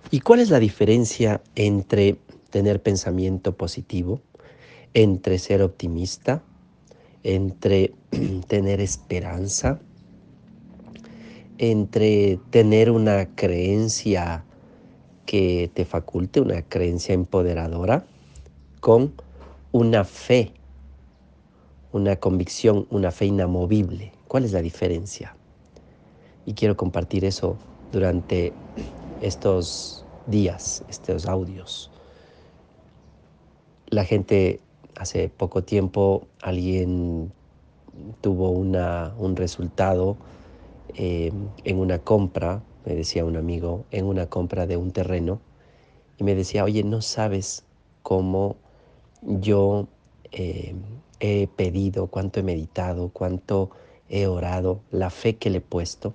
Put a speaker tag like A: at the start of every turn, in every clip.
A: ¿Y cuál es la diferencia entre tener pensamiento positivo, entre ser optimista, entre tener esperanza, entre tener una creencia que te faculte, una creencia empoderadora, con una fe, una convicción, una fe inamovible? ¿Cuál es la diferencia? Y quiero compartir eso durante estos días, estos audios. La gente, hace poco tiempo, alguien tuvo un resultado en una compra, me decía un amigo, en una compra de un terreno, y me decía, oye, no sabes cómo yo eh, he pedido, cuánto he meditado, cuánto he orado, la fe que le he puesto.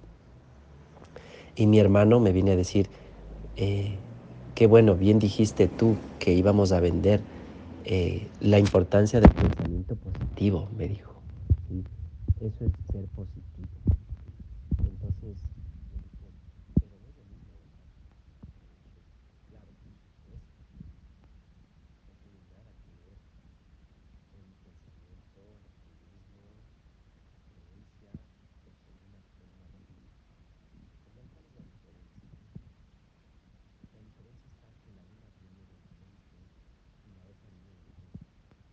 A: Y mi hermano me viene a decir, eh, qué bueno, bien dijiste tú que íbamos a vender, la importancia del pensamiento positivo, me dijo. Sí, eso es ser positivo. Entonces, me dijo, pero no es lo mismo, ¿verdad? Claro, por supuesto, no tiene nada que ver el pensamiento, optimismo, creencia, con una forma de vivir. Pero ¿cuál es la diferencia? La diferencia está que la una viene de la mente y la otra viene del cuerpo.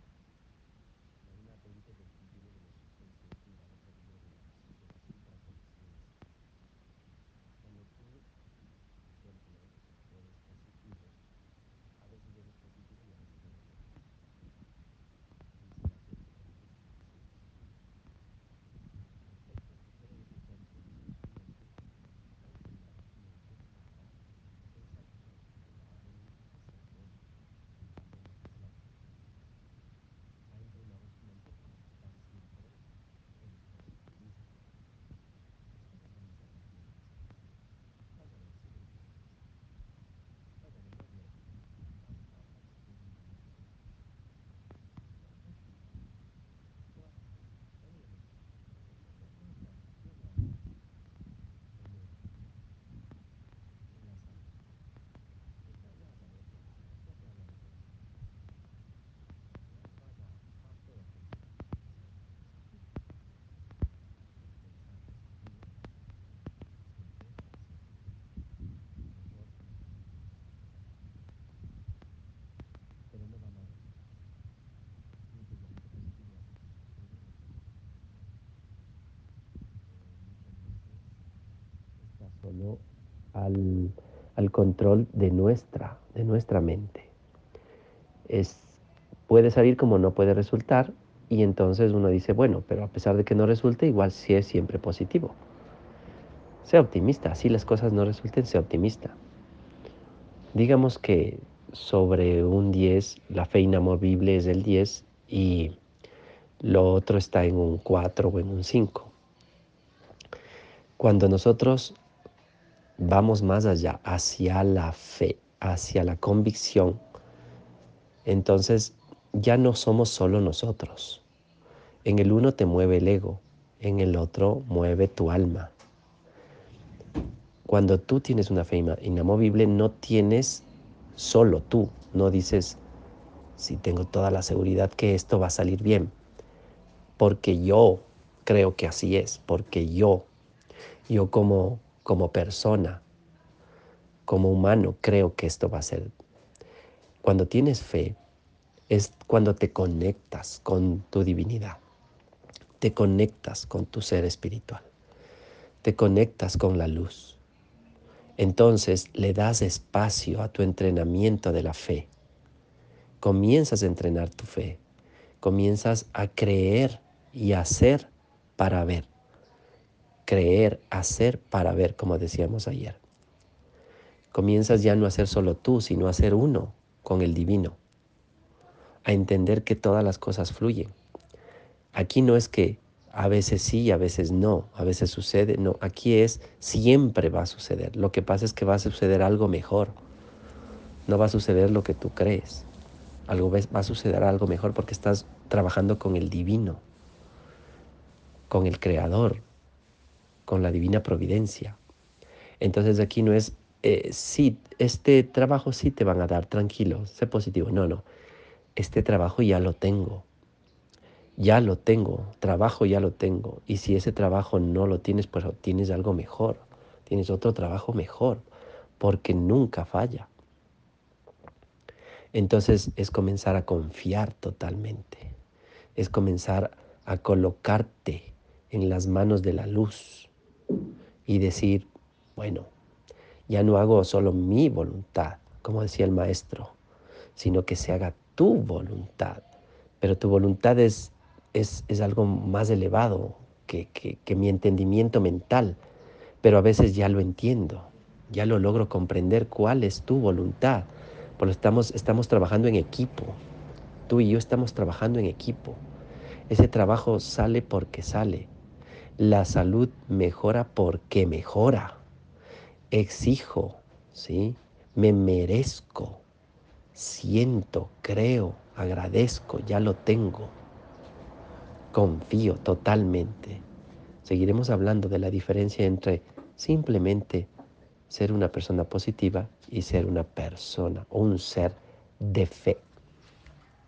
A: La una viene de lo subconsciente y la otra viene de las supraconsecuencias. Cuando tú, por ejemplo, eres positivo, a veces eres positivo y a veces eres negativo. Y si la gente te dice que eres positivo, perfecto, quiere decir que ahorita tienes tu mente, a entrenar tu mente para pensar cosas positivas, a ver lo que sea bueno, a ver lo que sea positivo. Ha entrenado su mente para estar siempre en el positivismo. Esto vas a vencer las negativas, vas a vencer el pesimismo, vas a vencer la negatividad, la positividad, la tranquilidad, todas las cosas, todo lo negativo. Perfecto, ¿qué es la luz? El orden, en la salud. Entonces vas a ver que ya te habla de felicidad. Ya vas todo a pensar positivo. El pensar positivo siempre va a ser mejor para ti. Pero no va más allá. Un pensamiento positivo hace que el futuro lo podamos controlar. Muchas veces está solo al control de nuestra mente. Es, puede salir como no puede resultar, y entonces uno dice, bueno, pero a pesar de que no resulte, igual sí es siempre positivo. Sea optimista, así las cosas no resulten, sea optimista. Digamos que sobre un 10 la fe inamovible es el 10 y lo otro está en un 4 o en un 5. Cuando nosotros vamos más allá, hacia la fe, hacia la convicción, entonces ya no somos solo nosotros. En el uno te mueve el ego, en el otro mueve tu alma. Cuando tú tienes una fe inamovible, no tienes solo tú, no dices, si tengo toda la seguridad que esto va a salir bien, porque yo creo que así es, porque yo como persona, como humano, creo que esto va a ser. Cuando tienes fe, es cuando te conectas con tu divinidad, te conectas con tu ser espiritual, te conectas con la luz. Entonces le das espacio a tu entrenamiento de la fe. Comienzas a entrenar tu fe, comienzas a creer y hacer para ver. Creer, hacer para ver, como decíamos ayer. Comienzas ya no a ser solo tú, sino a ser uno con el divino, a entender que todas las cosas fluyen. Aquí no es que a veces sí, a veces no, a veces sucede, no, aquí es siempre va a suceder. Lo que pasa es que va a suceder algo mejor, no va a suceder lo que tú crees. Va a suceder algo mejor porque estás trabajando con el divino, con el creador, con la divina providencia. Entonces aquí no es sí, este trabajo sí te van a dar, tranquilo, sé positivo. No, no, este trabajo ya lo tengo, trabajo ya lo tengo. Y si ese trabajo no lo tienes, pues tienes algo mejor, tienes otro trabajo mejor, porque nunca falla. Entonces es comenzar a confiar totalmente, es comenzar a colocarte en las manos de la luz y decir, bueno, ya no hago solo mi voluntad, como decía el maestro, sino que se haga tu voluntad. Pero tu voluntad es algo más elevado que mi entendimiento mental, pero a veces ya lo entiendo, ya lo logro comprender cuál es tu voluntad, porque estamos trabajando en equipo, tú y yo estamos trabajando en equipo. Ese trabajo sale porque sale. La salud mejora porque mejora. Exijo, ¿sí? Me merezco, siento, creo, agradezco, ya lo tengo. Confío totalmente. Seguiremos hablando de la diferencia entre simplemente ser una persona positiva y ser una persona o un ser de fe.